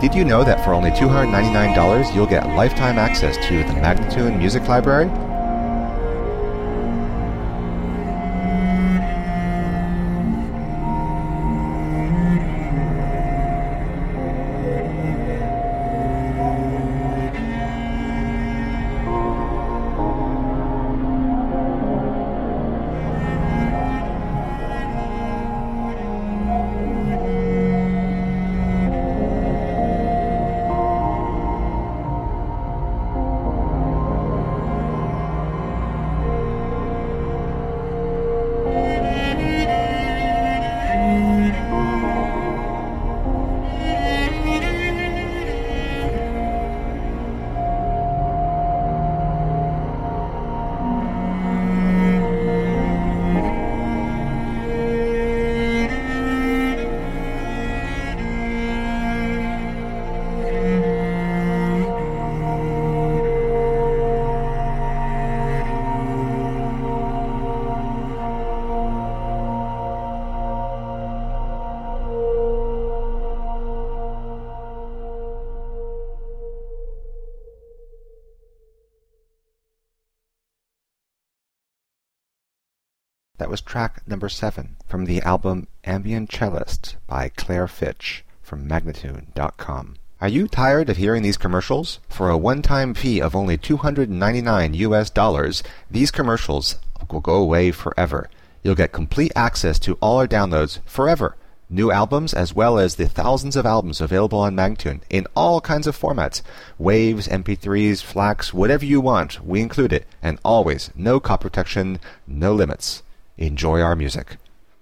Did you know that for only $299 you'll get lifetime access to the Magnatune Music Library? That was track number 7 from the album Ambient Cellist by Claire Fitch from Magnatune.com. Are you tired of hearing these commercials? For a one-time fee of only $299 these commercials will go away forever. You'll get complete access to all our downloads forever. New albums as well as the thousands of albums available on Magnatune in all kinds of formats. Waves, MP3s, FLACs, whatever you want, we include it. And always, no copy protection, no limits. Enjoy our music.